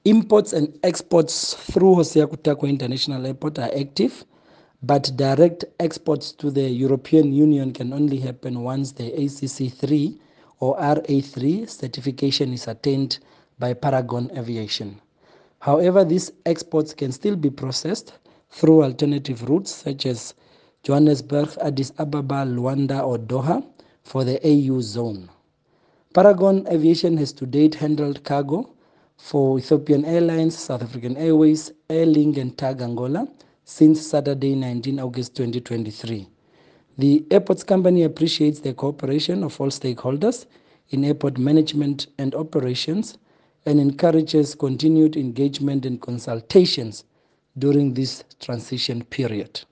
Imports and exports through Hosea Kutako International Airport are active, but direct exports to the European Union can only happen once the ACC3 or RA3 certification is attained by Paragon Aviation. However, these exports can still be processed through alternative routes such as Johannesburg, Addis Ababa, Luanda, or Doha for the AU zone. Paragon Aviation has to date handled cargo for Ethiopian Airlines, South African Airways, Air Link, and TAG Angola since Saturday, 19 August 2023. The airports company appreciates the cooperation of all stakeholders in airport management and operations and encourages continued engagement and consultations during this transition period.